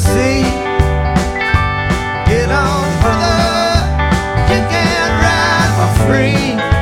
sea. Get on further, you can ride for free.